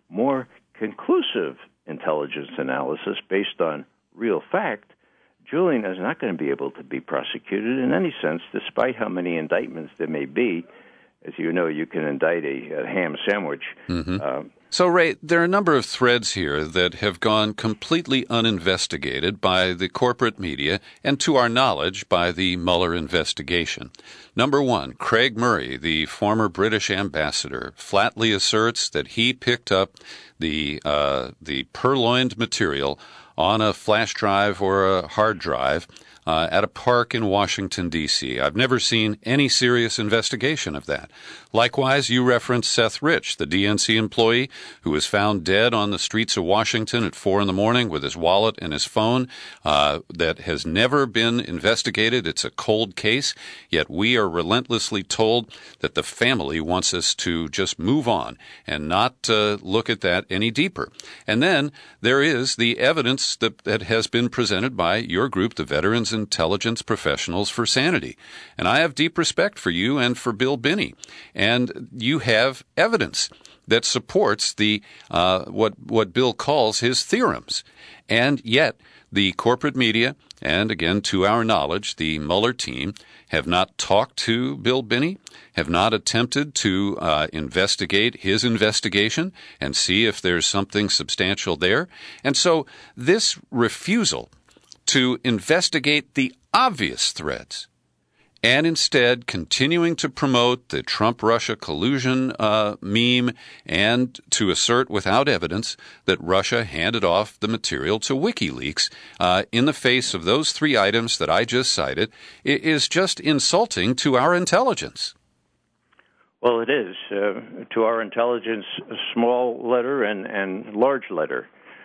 S4: more conclusive intelligence analysis based on real fact, Julian is not going to be able to be prosecuted in any sense, despite how many indictments there may be. As you know, you can indict a ham sandwich.
S2: So, Ray, there are a number of threads here that have gone completely uninvestigated by the corporate media and, to our knowledge, by the Mueller investigation. Number one, Craig Murray, the former British ambassador, flatly asserts that he picked up the purloined material on a flash drive or a hard drive at a park in Washington, D.C. I've never seen any serious investigation of that. Likewise, you referenced Seth Rich, the DNC employee who was found dead on the streets of Washington at 4 a.m. with his wallet and his phone. That has never been investigated. It's a cold case, yet we are relentlessly told that the family wants us to just move on and not look at that any deeper. And then there is the evidence that has been presented by your group, the Veterans Intelligence Professionals for Sanity. And I have deep respect for you and for Bill Binney. And you have evidence that supports the what Bill calls his theorems. And yet the corporate media, and again, to our knowledge, the Mueller team, have not talked to Bill Binney, have not attempted to investigate his investigation and see if there's something substantial there. And so this refusal to investigate the obvious threads and instead continuing to promote the Trump-Russia collusion meme and to assert without evidence that Russia handed off the material to WikiLeaks in the face of those three items that I just cited is just insulting to our intelligence.
S4: Well, it is. To our intelligence, small letter and large letter.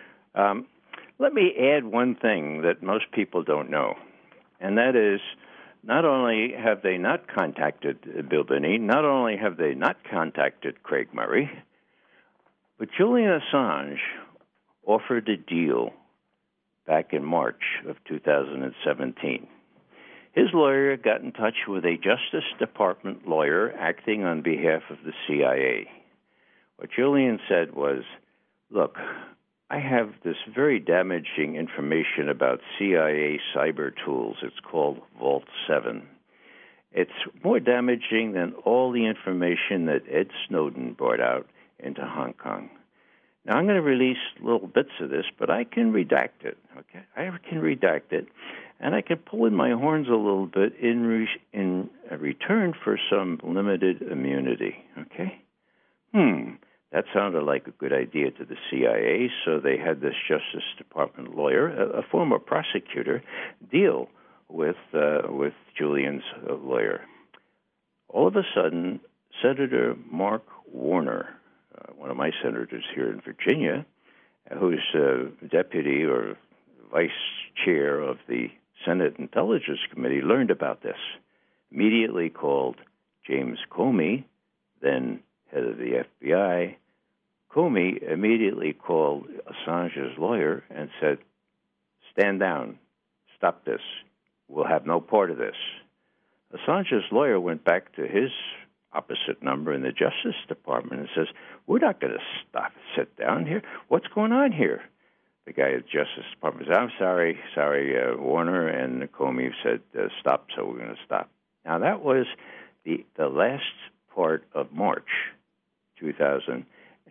S4: Let me add one thing that most people don't know, and that is, not only have they not contacted Bill Binney, not only have they not contacted Craig Murray, but Julian Assange offered a deal back in March of 2017. His lawyer got in touch with a Justice Department lawyer acting on behalf of the CIA. What Julian said was, look, I have this very damaging information about CIA cyber tools. It's called Vault 7. It's more damaging than all the information that Ed Snowden brought out into Hong Kong. Now, I'm going to release little bits of this, but I can redact it, okay? I can redact it, and I can pull in my horns a little bit in return for some limited immunity, okay? That sounded like a good idea to the CIA, so they had this Justice Department lawyer, a former prosecutor, deal with Julian's lawyer. All of a sudden, Senator Mark Warner, one of my senators here in Virginia, who's deputy or vice chair of the Senate Intelligence Committee, learned about this, immediately called James Comey, then head of the FBI. Comey immediately called Assange's lawyer and said, stand down, stop this, we'll have no part of this. Assange's lawyer went back to his opposite number in the Justice Department and says, we're not going to sit down here. What's going on here? The guy at the Justice Department said, I'm sorry, Warner, and Comey said, stop, so we're going to stop. Now, that was the last part of March 2017.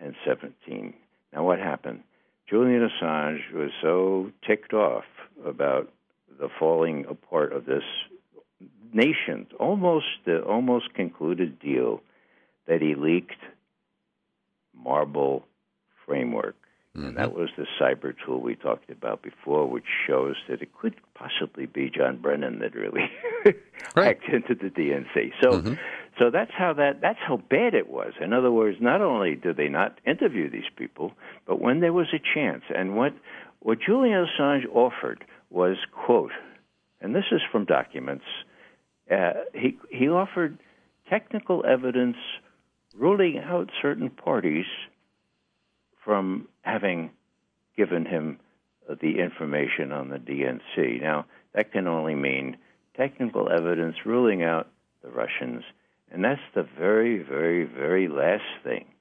S4: Now, what happened? Julian Assange was so ticked off about the falling apart of this nation's almost concluded deal that he leaked Marble Framework. Mm-hmm. And that was the cyber tool we talked about before, which shows that it could possibly be John Brennan that really hacked into the DNC. So, so that's how bad it was. In other words, not only did they not interview these people, but when there was a chance, and what Julian Assange offered was, quote, and this is from documents, he offered technical evidence ruling out certain parties from having given him the information on the DNC. Now, that can only mean technical evidence ruling out the Russians, and that's the very, very, very last thing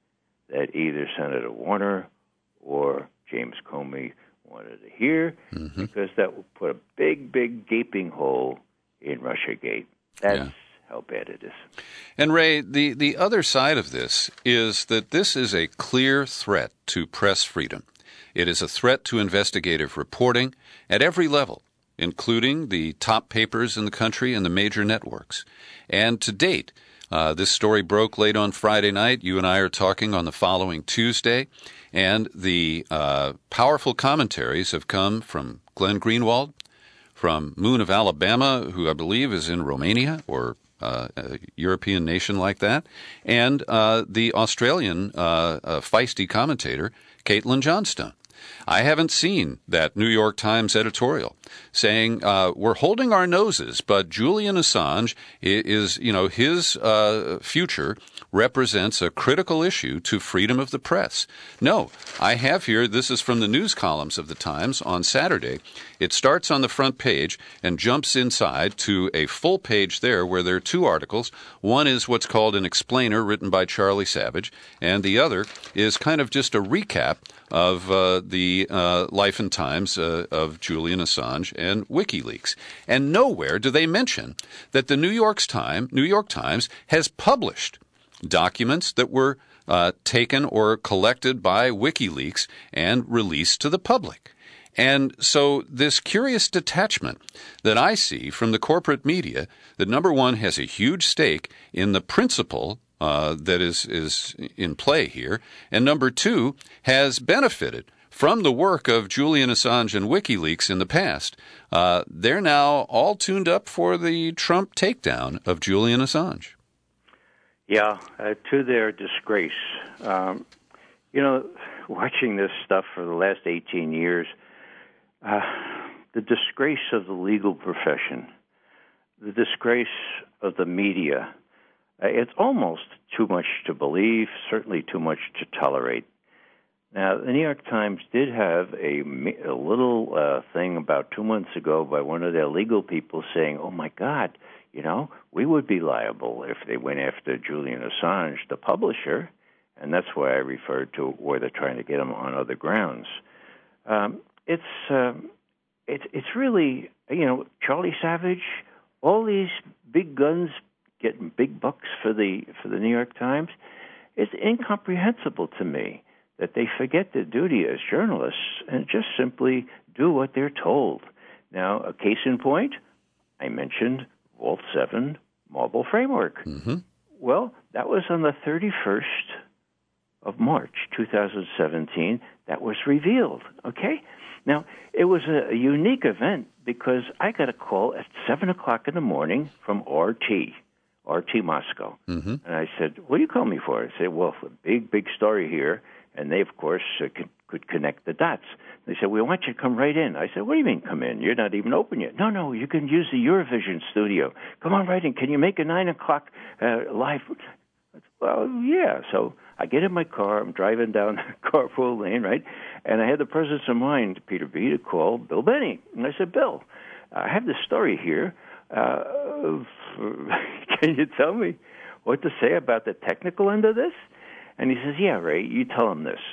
S4: that either Senator Warner or James Comey wanted to hear, because that would put a big, big gaping hole in Russiagate. That's how bad it is.
S2: And Ray, the other side of this is that this is a clear threat to press freedom. It is a threat to investigative reporting at every level, including the top papers in the country and the major networks. And to date, this story broke late on Friday night. You and I are talking on the following Tuesday, and the powerful commentaries have come from Glenn Greenwald, from Moon of Alabama, who I believe is in Romania or a European nation like that, and the Australian feisty commentator, Caitlin Johnstone. I haven't seen that New York Times editorial saying we're holding our noses, but Julian Assange is, his future represents a critical issue to freedom of the press. No, I have here, this is from the news columns of the Times on Saturday. It starts on the front page and jumps inside to a full page there where there are two articles. One is what's called an explainer written by Charlie Savage, and the other is kind of just a recap of the life and times of Julian Assange and WikiLeaks. And nowhere do they mention that the New York Times has published documents that were taken or collected by WikiLeaks and released to the public. And so this curious detachment that I see from the corporate media that, number one, has a huge stake in the principle that is in play here, and number two, has benefited from the work of Julian Assange and WikiLeaks in the past. They're now all tuned up for the Trump takedown of Julian Assange.
S4: Yeah, to their disgrace. Watching this stuff for the last 18 years, the disgrace of the legal profession, the disgrace of the media, it's almost too much to believe, certainly too much to tolerate. Now, the New York Times did have a little thing about 2 months ago by one of their legal people saying, oh, my God, we would be liable if they went after Julian Assange, the publisher, and that's why I referred to where they're trying to get him on other grounds. It's really, Charlie Savage, all these big guns getting big bucks for the New York Times. It's incomprehensible to me that they forget their duty as journalists and just simply do what they're told. Now, a case in point, I mentioned Vault 7 Marble Framework. Mm-hmm. Well, that was on the 31st of March, 2017, that was revealed, okay? Now, it was a unique event because I got a call at 7 o'clock in the morning from RT Moscow. Mm-hmm. And I said, what do you call me for? I said, well, a big story here. And they, of course, could connect the dots. They said, we want you to come right in. I said, what do you mean come in? You're not even open yet. No, you can use the Eurovision studio. Come on right in. Can you make a 9 o'clock live? Well, yeah. So I get in my car. I'm driving down Carpool Lane, right? And I had the presence of mind, Peter B., to call Bill Benny. And I said, Bill, I have this story here. Can you tell me what to say about the technical end of this? And he says, yeah, Ray, you tell him this.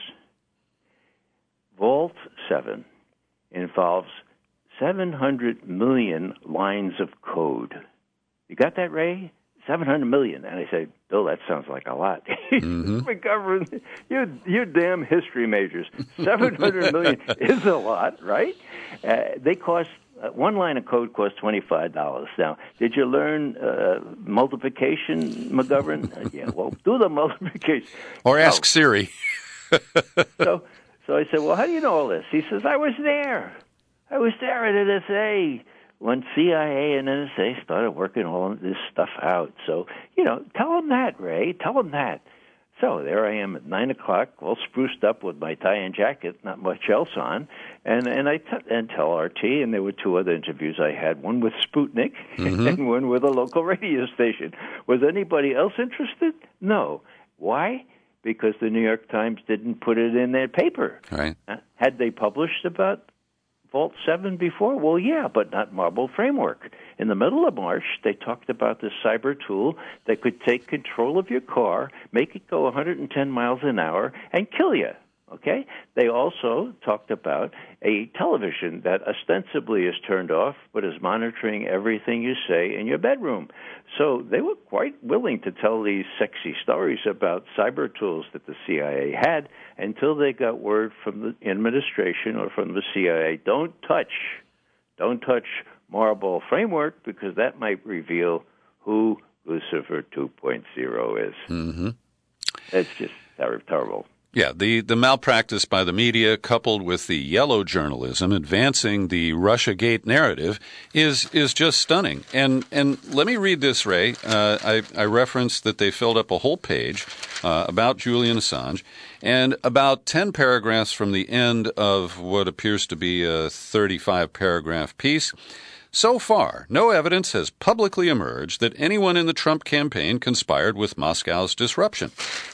S4: Vault 7 involves 700 million lines of code. You got that, Ray? 700 million. And I said, Bill, that sounds like a lot. Mm-hmm. You damn history majors. 700 million is a lot, right? They cost... one line of code costs $25. Now, did you learn multiplication, McGovern? Yeah, well, do the multiplication.
S2: Or ask Siri.
S4: So I said, well, how do you know all this? He says, I was there. I was there at NSA when CIA and NSA started working all of this stuff out. So, tell them that, Ray. Tell them that. So there I am at 9 o'clock, all spruced up with my tie and jacket, not much else on, and I tell RT, and there were two other interviews I had, one with Sputnik mm-hmm. and one with a local radio station. Was anybody else interested? No. Why? Because the New York Times didn't put it in their paper.
S2: Right.
S4: Had they published about Vault 7 before? Well, yeah, but not Marble Framework. In the middle of March, they talked about this cyber tool that could take control of your car, make it go 110 miles an hour, and kill you. Okay? They also talked about a television that ostensibly is turned off but is monitoring everything you say in your bedroom. So they were quite willing to tell these sexy stories about cyber tools that the CIA had until they got word from the administration or from the CIA, don't touch Marble Framework because that might reveal who Lucifer 2.0 is.
S2: Mm-hmm.
S4: It's just terrible.
S2: Yeah, the malpractice by the media coupled with the yellow journalism advancing the Russiagate narrative is just stunning. And let me read this, Ray. I referenced that they filled up a whole page about Julian Assange and about 10 paragraphs from the end of what appears to be a 35-paragraph piece. So far, no evidence has publicly emerged that anyone in the Trump campaign conspired with Moscow's disruption.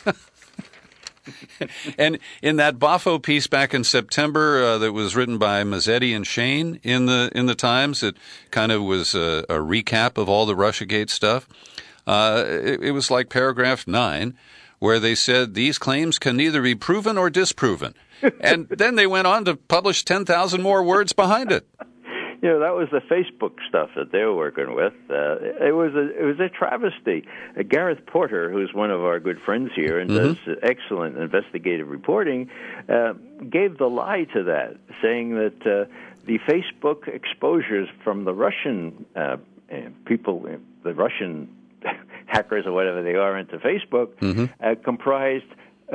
S2: And in that Boffo piece back in September that was written by Mazzetti and Shane in the Times, it kind of was a recap of all the Russiagate stuff. It was like paragraph 9, where they said these claims can neither be proven or disproven. And then they went on to publish 10,000 more words behind it.
S4: You know, that was the Facebook stuff that they were working with. It was a travesty. Gareth Porter, who's one of our good friends here and does excellent investigative reporting, gave the lie to that, saying that the Facebook exposures from the Russian people, the Russian hackers or whatever they are into Facebook, comprised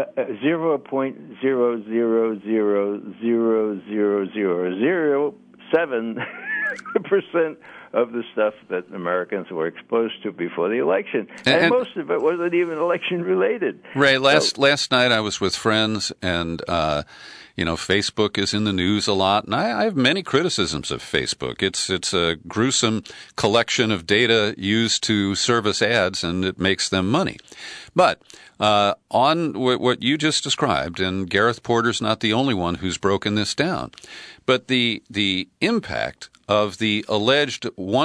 S4: 0.0000007% of the stuff that Americans were exposed to before the election. And most of it wasn't even election-related.
S2: Ray, last night I was with friends, and Facebook is in the news a lot, and I have many criticisms of Facebook. It's a gruesome collection of data used to service ads, and it makes them money. But on what you just described, and Gareth Porter's not the only one who's broken this down, but the impact of the alleged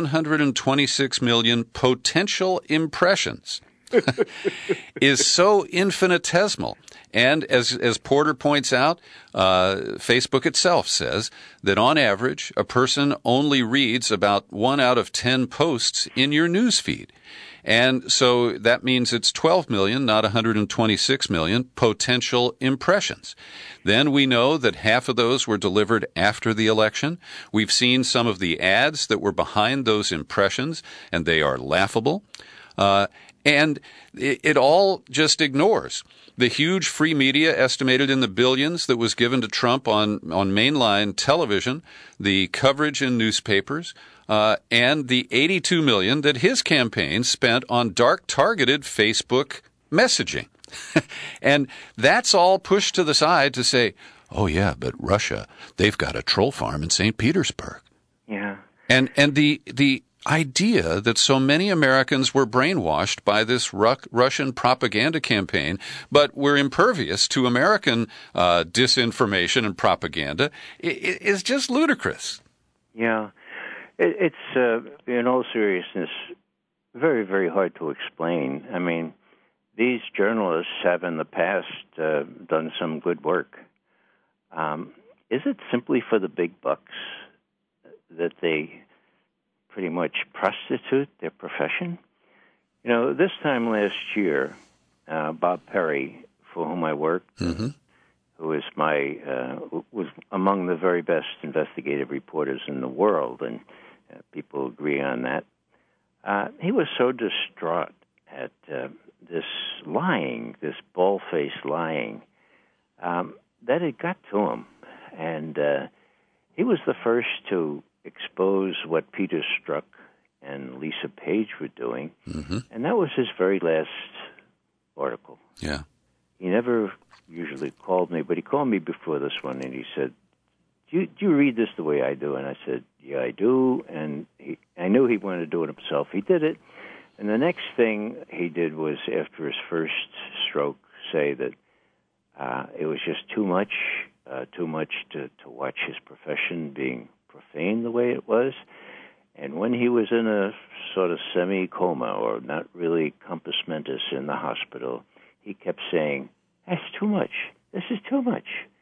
S2: 126 million potential impressions is so infinitesimal. And as Porter points out, Facebook itself says that on average, a person only reads about 1 out of 10 posts in your news feed. And so that means it's 12 million, not 126 million, potential impressions. Then we know that half of those were delivered after the election. We've seen some of the ads that were behind those impressions, and they are laughable. And it all just ignores the huge free media estimated in the billions that was given to Trump on mainline television, the coverage in newspapers, and the $82 million that his campaign spent on dark targeted Facebook messaging. And that's all pushed to the side to say, oh yeah, but Russia, they've got a troll farm in St. Petersburg.
S4: Yeah.
S2: And the idea that so many Americans were brainwashed by this Russian propaganda campaign, but were impervious to American disinformation and propaganda is just ludicrous.
S4: Yeah. It's, in all seriousness, very, very hard to explain. I mean, these journalists have in the past done some good work. Is it simply for the big bucks that they pretty much prostitute their profession? You know, this time last year, Bob Perry, for whom I worked, who is was among the very best investigative reporters in the world, and people agree on that. He was so distraught at this lying, this bald-faced lying, that it got to him. And he was the first to expose what Peter Strzok and Lisa Page were doing, and that was his very last article.
S2: Yeah.
S4: He never usually called me, but he called me before this one, and he said, do you read this the way I do? And I said, yeah, I do. And I knew he wanted to do it himself. He did it. And the next thing he did was, after his first stroke, say that it was just too much, too much to watch his profession being profaned the way it was. And when he was in a sort of semi-coma or not really compos mentis in the hospital, he kept saying, "That's too much. This is too much.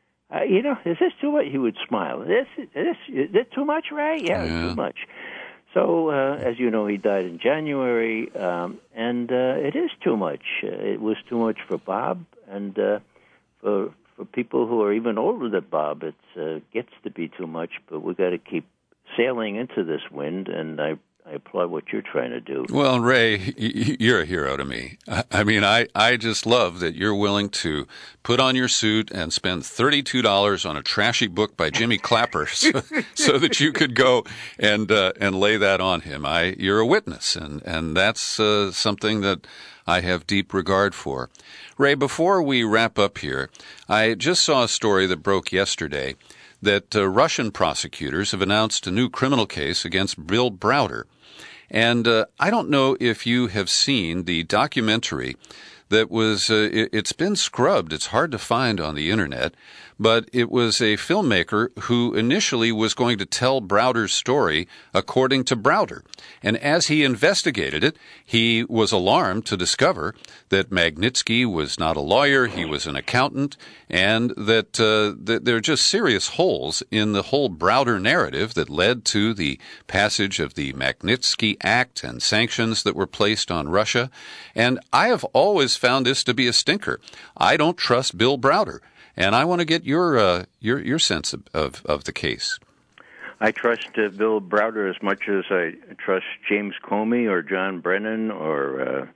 S4: Is this too much?" He would smile. Is it too much, Ray? Yeah, it's too much. So, as you know, he died in January, and it is too much. It was too much for Bob, and for people who are even older than Bob, it gets to be too much, but we've got to keep sailing into this wind, and I applaud what you're trying to do.
S2: Well, Ray, you're a hero to me. I mean, I just love that you're willing to put on your suit and spend $32 on a trashy book by Jimmy Clapper so that you could go and lay that on him. You're a witness, and that's something that I have deep regard for. Ray, before we wrap up here, I just saw a story that broke yesterday that Russian prosecutors have announced a new criminal case against Bill Browder. And I don't know if you have seen the documentary that was, it's been scrubbed. It's hard to find on the internet, but it was a filmmaker who initially was going to tell Browder's story according to Browder. And as he investigated it, he was alarmed to discover that Magnitsky was not a lawyer, he was an accountant, and that there are just serious holes in the whole Browder narrative that led to the passage of the Magnitsky Act and sanctions that were placed on Russia. And I have always found this to be a stinker. I don't trust Bill Browder. And I want to get your sense of the case.
S4: I trust Bill Browder as much as I trust James Comey or John Brennan or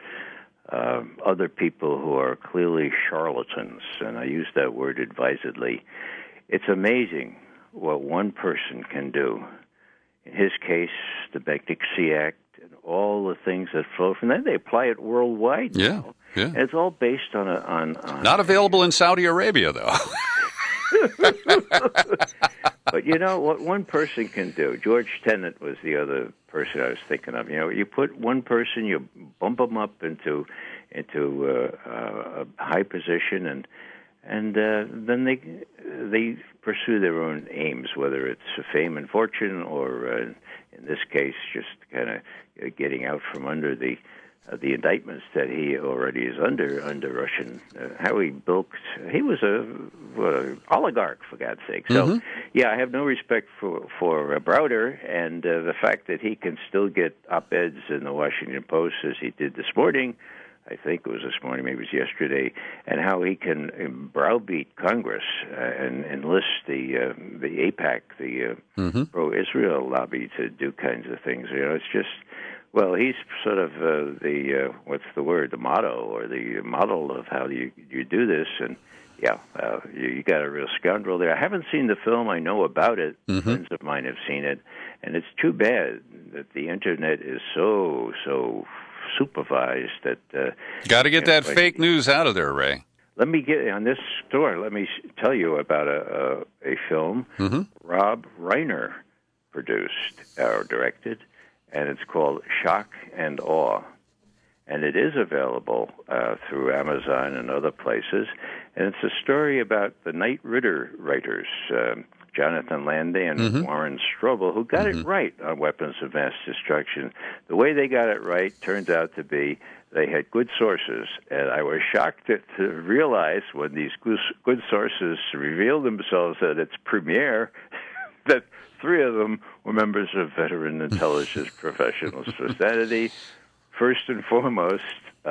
S4: other people who are clearly charlatans, and I use that word advisedly. It's amazing what one person can do. In his case, the Magnitsky Act and all the things that flow from that, they apply it worldwide now.
S2: Yeah.
S4: And it's all based on
S2: Not available in Saudi Arabia, though.
S4: But you know what one person can do? George Tenet was the other person I was thinking of. You know, you put one person, you bump them up into a high position, and then they pursue their own aims, whether it's fame and fortune, or in this case, just kind of getting out from under the indictments that he already is under Russian. Howie Bilks, he was a oligarch, for God's sake. So, yeah, I have no respect for Browder, and the fact that he can still get op-eds in the Washington Post as he did this morning. I think it was this morning, maybe it was yesterday, and how he can browbeat Congress and enlist the AIPAC, the pro-Israel lobby, to do kinds of things. You know, it's just. Well, he's sort of the motto or the model of how you do this, and you got a real scoundrel there. I haven't seen the film. I know about it. Friends of mine have seen it, and it's too bad that the internet is so supervised that.
S2: Got to get that fake news out of there, Ray.
S4: Let me get on this story. Let me tell you about a film Rob Reiner produced or directed. And it's called Shock and Awe. And it is available through Amazon and other places. And it's a story about the Knight Ridder writers, Jonathan Landay and Warren Strobel, who got it right on weapons of mass destruction. The way they got it right turns out to be they had good sources. And I was shocked to realize when these good sources revealed themselves at its premiere that 3 of them were members of Veteran Intelligence Professionals for Sanity. First and foremost,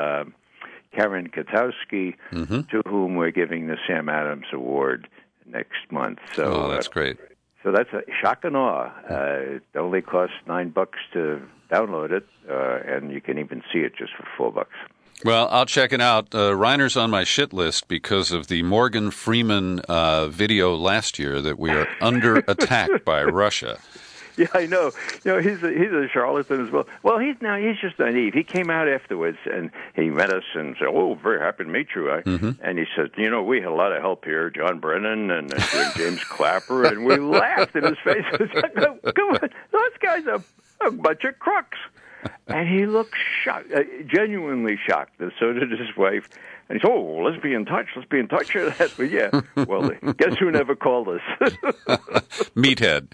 S4: Karen Katowski, to whom we're giving the Sam Adams Award next month. So,
S2: that's great.
S4: So that's a shock and awe. It only costs $9 to download it, and you can even see it just for $4.
S2: Well, I'll check it out. Reiner's on my shit list because of the Morgan Freeman video last year that we are under attack by Russia.
S4: Yeah, I know. You know, he's a charlatan as well. Well, he's just naive. He came out afterwards and he met us and said, "Oh, very happy to meet you." And he said, "You know, we had a lot of help here, John Brennan and James Clapper," and we laughed in his face. Come on, those guys are a bunch of crooks. And he looked shocked, genuinely shocked, and so did his wife. And he said, "Oh, let's be in touch. Let's be in touch." Well, yeah. Well, guess who never called us?
S2: Meathead.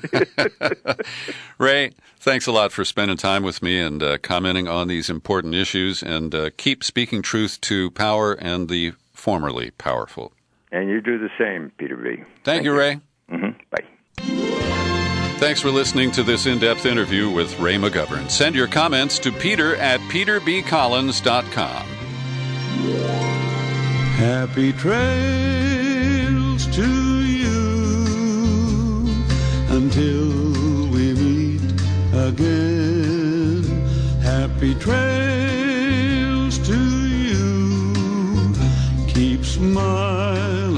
S2: Ray, thanks a lot for spending time with me and commenting on these important issues. And keep speaking truth to power and the formerly powerful.
S4: And you do the same, Peter B.
S2: Thank you, Ray.
S4: Mm-hmm. Bye.
S2: Thanks for listening to this in-depth interview with Ray McGovern. Send your comments to peter@peterbcollins.com.
S6: Happy trails to you until we meet again. Happy trails to you. Keep smiling